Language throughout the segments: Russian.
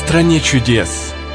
стране чудес.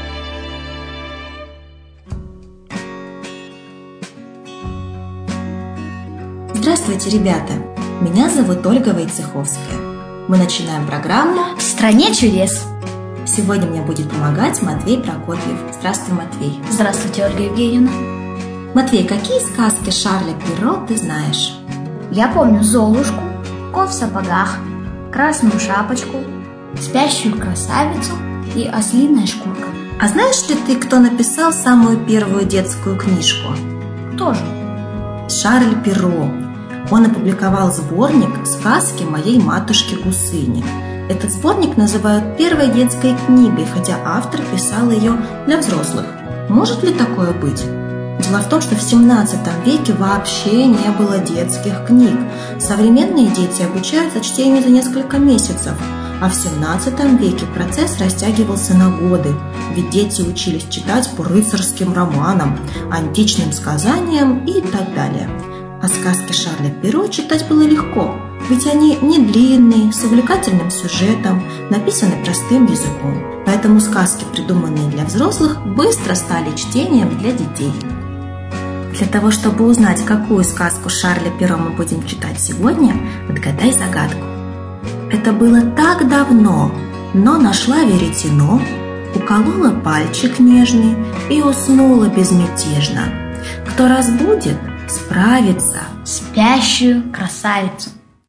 Здравствуйте, ребята! Меня зовут Ольга Войцеховская. Мы начинаем программу «В стране чудес». Сегодня мне будет помогать Матвей Прокопьев. Здравствуй, Матвей. Здравствуйте, Ольга Евгеньевна. Матвей, какие сказки Шарля Перро ты знаешь? Я помню Золушку, Кот в сапогах, Красную шапочку, Спящую красавицу и Ослиная шкурка. А знаешь ли ты, кто написал самую первую детскую книжку? Кто же? Шарль Перро. Он опубликовал сборник «Сказки моей матушки Гусыни». Этот сборник называют первой детской книгой, хотя автор писал ее для взрослых. Может ли такое быть? Дело в том, что в 17 веке вообще не было детских книг. Современные дети обучаются чтению за несколько месяцев, а в 17 веке процесс растягивался на годы, ведь дети учились читать по рыцарским романам, античным сказаниям и так далее. А сказки Шарля Перро читать было легко, ведь они не длинные, с увлекательным сюжетом, написаны простым языком. Поэтому сказки, придуманные для взрослых, быстро стали чтением для детей. Для того, чтобы узнать, какую сказку Шарля Перро мы будем читать сегодня, отгадай загадку. Это было так давно, но нашла веретено, уколола пальчик нежный и уснула безмятежно. Кто разбудит, справится. Спящую красавицу.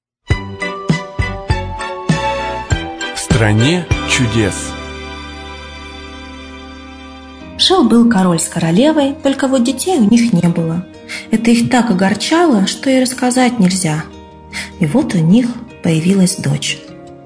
В стране чудес. Жил-был король с королевой, только вот детей у них не было. Это их так огорчало, что и рассказать нельзя. И вот у них появилась дочь.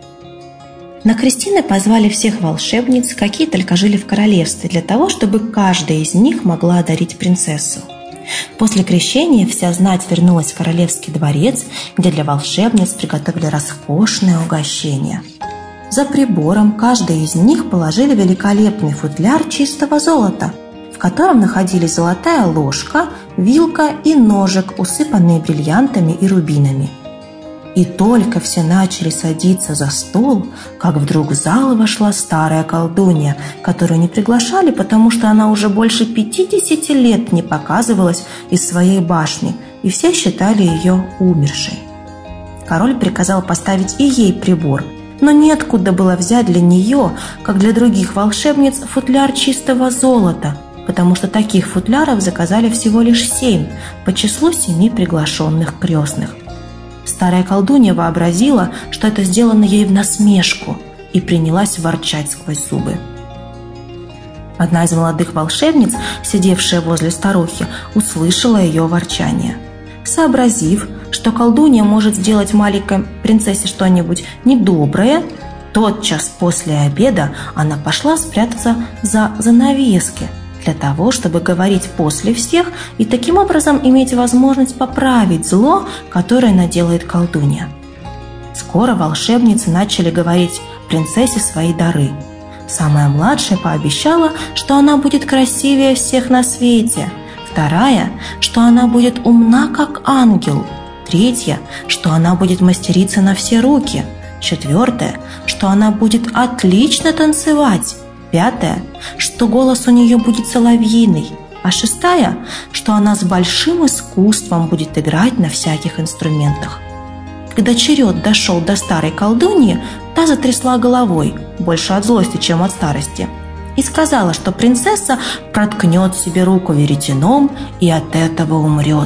На крестины позвали всех волшебниц, какие только жили в королевстве, для того, чтобы каждая из них могла одарить принцессу. После крещения вся знать вернулась в королевский дворец, где для волшебниц приготовили роскошное угощение. За прибором каждой из них положили великолепный футляр чистого золота, в котором находились золотая ложка, вилка и ножик, усыпанные бриллиантами и рубинами. И только все начали садиться за стол, как вдруг в зал вошла старая колдунья, которую не приглашали, потому что она уже больше 50 лет не показывалась из своей башни, и все считали ее умершей. Король приказал поставить и ей прибор, но неоткуда было взять для нее, как для других волшебниц, футляр чистого золота, потому что таких футляров заказали всего лишь 7 по числу 7 приглашенных крестных. Старая колдунья вообразила, что это сделано ей в насмешку, и принялась ворчать сквозь зубы. Одна из молодых волшебниц, сидевшая возле старухи, услышала ее ворчание. Сообразив, что колдунья может сделать маленькой принцессе что-нибудь недоброе, тотчас после обеда она пошла спрятаться за занавески, для того, чтобы говорить после всех и таким образом иметь возможность поправить зло, которое наделает колдунья. Скоро волшебницы начали говорить принцессе свои дары. Самая младшая пообещала, что она будет красивее всех на свете. Вторая, что она будет умна, как ангел. Третья, что она будет мастерица на все руки. Четвертая, что она будет отлично танцевать. Пятая, что голос у нее будет соловьиный, а шестая, что она с большим искусством будет играть на всяких инструментах. Когда черед дошел до старой колдуньи, та затрясла головой, больше от злости, чем от старости, и сказала, что принцесса проткнет себе руку веретеном и от этого умрет.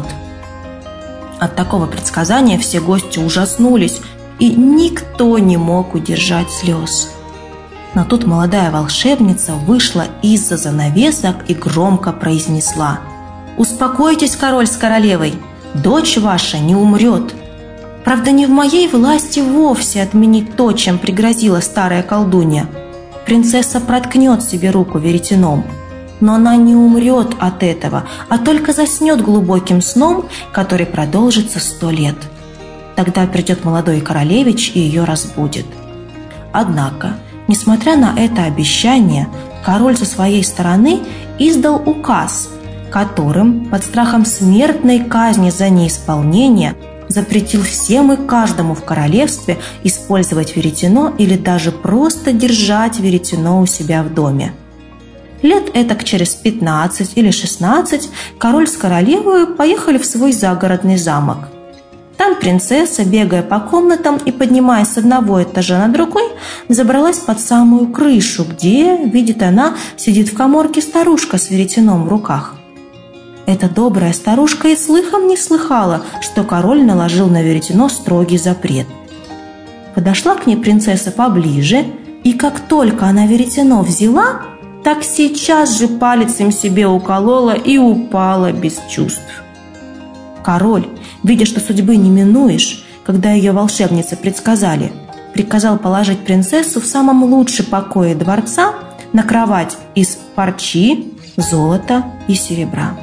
От такого предсказания все гости ужаснулись, и никто не мог удержать слез. Но тут молодая волшебница вышла из-за занавесок и громко произнесла: «Успокойтесь, король с королевой, дочь ваша не умрет. Правда, не в моей власти вовсе отменить то, чем пригрозила старая колдунья. Принцесса проткнет себе руку веретеном, но она не умрет от этого, а только заснет глубоким сном, который продолжится 100 лет. Тогда придет молодой королевич и ее разбудит». Однако, несмотря на это обещание, король со своей стороны издал указ, которым под страхом смертной казни за неисполнение запретил всем и каждому в королевстве использовать веретено или даже просто держать веретено у себя в доме. Лет этак через 15 или 16 король с королевой поехали в свой загородный замок. Там принцесса, бегая по комнатам и поднимаясь с одного этажа на другой, забралась под самую крышу, где, видит она, сидит в каморке старушка с веретеном в руках. Эта добрая старушка и слыхом не слыхала, что король наложил на веретено строгий запрет. Подошла к ней принцесса поближе, и как только она веретено взяла, так сейчас же палец им себе уколола и упала без чувств. Король, видя, что судьбы не минуешь, когда ее волшебницы предсказали, приказал положить принцессу в самом лучшем покое дворца на кровать из парчи, золота и серебра.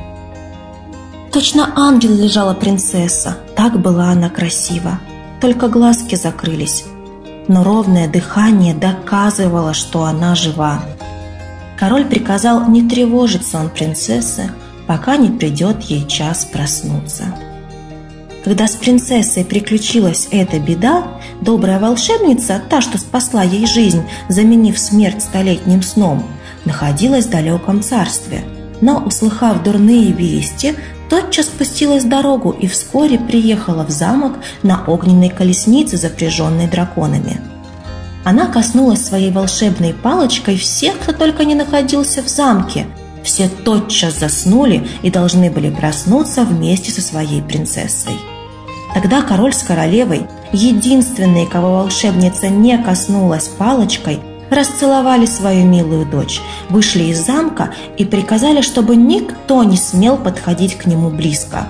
Точно ангел лежала принцесса, так была она красива, только глазки закрылись, но ровное дыхание доказывало, что она жива. Король приказал не тревожить сон принцессы, пока не придет ей час проснуться. Когда с принцессой приключилась эта беда, добрая волшебница, та, что спасла ей жизнь, заменив смерть столетним сном, находилась в далеком царстве, но, услыхав дурные вести, тотчас спустилась в дорогу и вскоре приехала в замок на огненной колеснице, запряженной драконами. Она коснулась своей волшебной палочкой всех, кто только не находился в замке. Все тотчас заснули и должны были проснуться вместе со своей принцессой. Тогда король с королевой, единственные, кого волшебница не коснулась палочкой, расцеловали свою милую дочь, вышли из замка и приказали, чтобы никто не смел подходить к нему близко.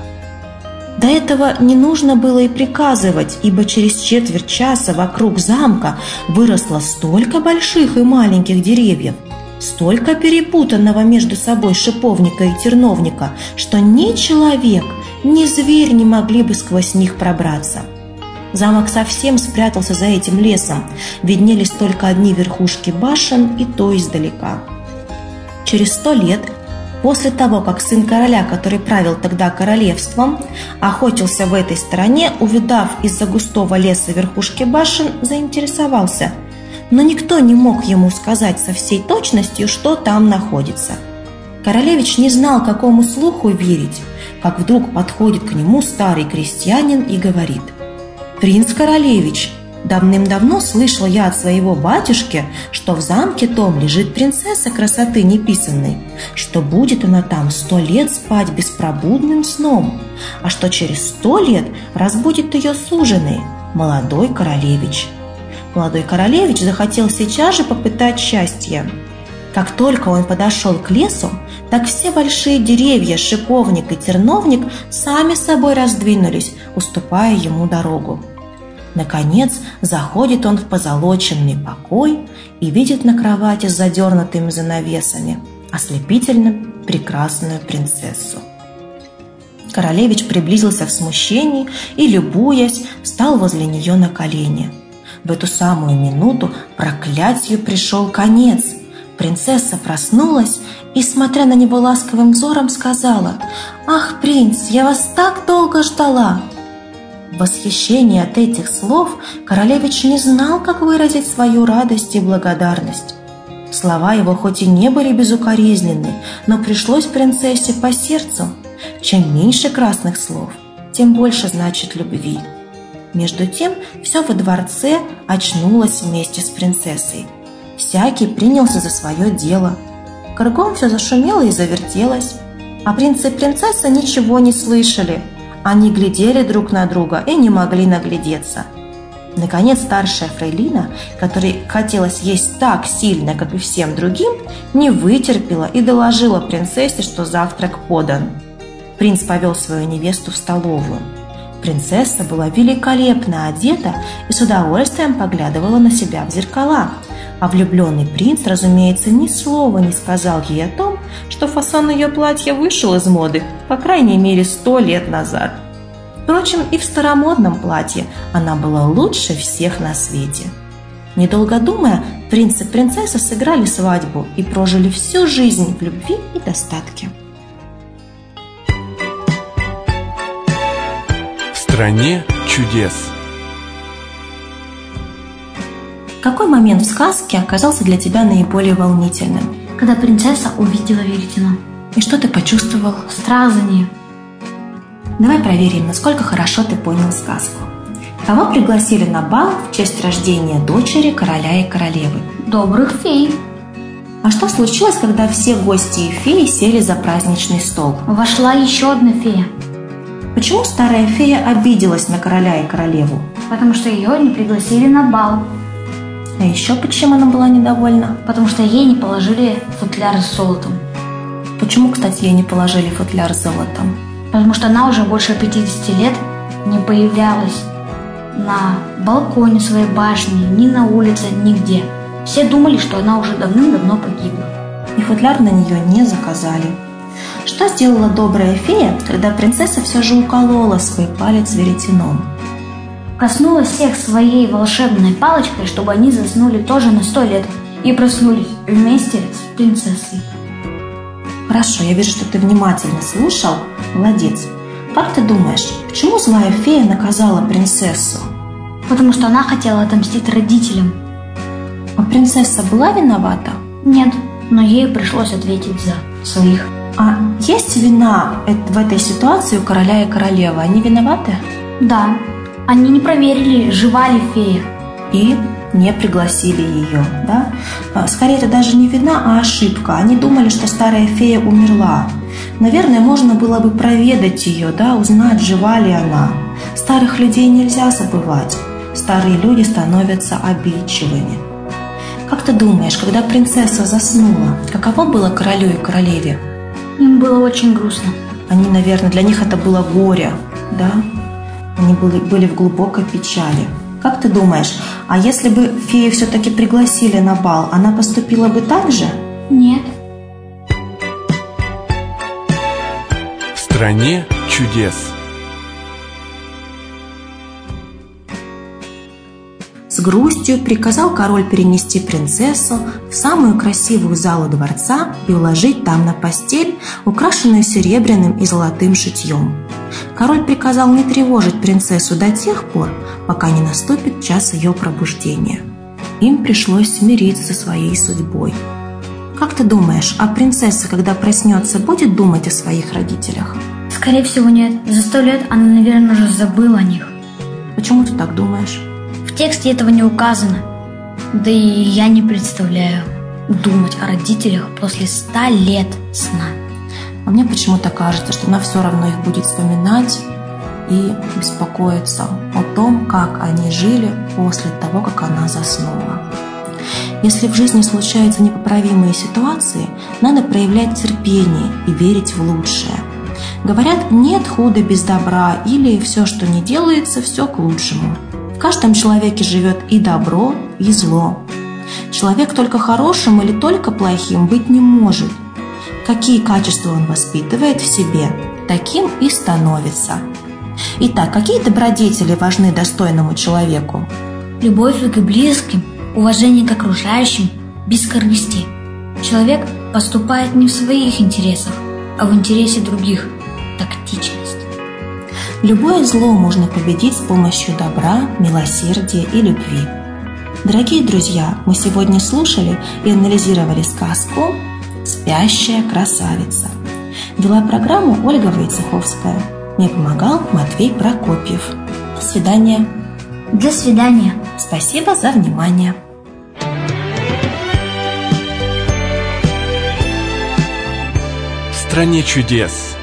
До этого не нужно было и приказывать, ибо через четверть часа вокруг замка выросло столько больших и маленьких деревьев, столько перепутанного между собой шиповника и терновника, что ни человек, ни зверь не могли бы сквозь них пробраться. Замок совсем спрятался за этим лесом, виднелись только одни верхушки башен, и то издалека. Через 100 лет, после того, как сын короля, который правил тогда королевством, охотился в этой стороне, увидав из-за густого леса верхушки башен, заинтересовался, но никто не мог ему сказать со всей точностью, что там находится. Королевич не знал, какому слуху верить, как вдруг подходит к нему старый крестьянин и говорит: «Принц-королевич, давным-давно слышал я от своего батюшки, что в замке том лежит принцесса красоты неписанной, что будет она там 100 лет спать беспробудным сном, а что через 100 лет разбудит ее суженый, молодой королевич». Молодой королевич захотел сейчас же попытать счастье. Как только он подошел к лесу, так все большие деревья, шиповник и терновник сами собой раздвинулись, уступая ему дорогу. Наконец заходит он в позолоченный покой и видит на кровати с задернутыми занавесами ослепительно прекрасную принцессу. Королевич приблизился в смущении и, любуясь, встал возле нее на колени. В эту самую минуту проклятию пришел конец. Принцесса проснулась и, смотря на него ласковым взором, сказала: «Ах, принц, я вас так долго ждала!» В восхищении от этих слов королевич не знал, как выразить свою радость и благодарность. Слова его хоть и не были безукоризненны, но пришлось принцессе по сердцу. Чем меньше красных слов, тем больше значит любви. Между тем все во дворце очнулось вместе с принцессой. Всякий принялся за свое дело. Кругом все зашумело и завертелось, а принц и принцесса ничего не слышали. Они глядели друг на друга и не могли наглядеться. Наконец старшая фрейлина, которой хотелось есть так сильно, как и всем другим, не вытерпела и доложила принцессе, что завтрак подан. Принц повел свою невесту в столовую. Принцесса была великолепно одета и с удовольствием поглядывала на себя в зеркала, а влюбленный принц, разумеется, ни слова не сказал ей о том, что фасон ее платья вышел из моды, по крайней мере, 100 лет назад. Впрочем, и в старомодном платье она была лучше всех на свете. Недолго думая, принц и принцесса сыграли свадьбу и прожили всю жизнь в любви и достатке. В стране чудес. Какой момент в сказке оказался для тебя наиболее волнительным? Когда принцесса увидела веретено. И что ты почувствовал? Страх за нее. Давай проверим, насколько хорошо ты понял сказку. Кого пригласили на бал в честь рождения дочери короля и королевы? Добрых фей. А что случилось, когда все гости и феи сели за праздничный стол? Вошла еще одна фея. Почему старая фея обиделась на короля и королеву? Потому что ее не пригласили на бал. А еще почему она была недовольна? Потому что ей не положили футляр с золотом. Почему, кстати, ей не положили футляр с золотом? Потому что она уже больше 50 лет не появлялась на балконе своей башни, ни на улице, нигде. Все думали, что она уже давным-давно погибла. И футляр на нее не заказали. Что сделала добрая фея, когда принцесса все же уколола свой палец веретеном? Коснулась всех своей волшебной палочкой, чтобы они заснули тоже на 100 лет и проснулись вместе с принцессой. Хорошо, я вижу, что ты внимательно слушал. Молодец. Как ты думаешь, почему злая фея наказала принцессу? Потому что она хотела отомстить родителям. А принцесса была виновата? Нет, но ей пришлось ответить за своих. А есть вина в этой ситуации у короля и королевы? Они виноваты? Да, они не проверили, жива ли фея. И не пригласили ее, да? Скорее, это даже не вина, а ошибка. Они думали, что старая фея умерла. Наверное, можно было бы проведать ее, да, узнать, жива ли она. Старых людей нельзя забывать. Старые люди становятся обидчивыми. Как ты думаешь, когда принцесса заснула, каково было королю и королеве? Им было очень грустно. Они, наверное, для них это было горе, да? Они были в глубокой печали. Как ты думаешь, а если бы фею все-таки пригласили на бал, она поступила бы так же? Нет. В стране чудес. С грустью приказал король перенести принцессу в самую красивую залу дворца и уложить там на постель, украшенную серебряным и золотым шитьем. Король приказал не тревожить принцессу до тех пор, пока не наступит час ее пробуждения. Им пришлось смириться со своей судьбой. Как ты думаешь, а принцесса, когда проснется, будет думать о своих родителях? Скорее всего, нет. За 100 лет она, наверное, уже забыла о них. Почему ты так думаешь? В тексте этого не указано. Да и я не представляю думать о родителях после 100 лет сна. А мне почему-то кажется, что она все равно их будет вспоминать и беспокоиться о том, как они жили после того, как она заснула. Если в жизни случаются непоправимые ситуации, надо проявлять терпение и верить в лучшее. Говорят, нет худа без добра, или все, что не делается, все к лучшему. В каждом человеке живет и добро, и зло. Человек только хорошим или только плохим быть не может. Какие качества он воспитывает в себе, таким и становится. Итак, какие добродетели важны достойному человеку? Любовь к близким, уважение к окружающим, без корысти. Человек поступает не в своих интересах, а в интересе других. Тактичность. Любое зло можно победить с помощью добра, милосердия и любви. Дорогие друзья, мы сегодня слушали и анализировали сказку «Спящая красавица». Вела программу Ольга Войцеховская. Мне помогал Матвей Прокопьев. До свидания. До свидания. Спасибо за внимание. В стране чудес.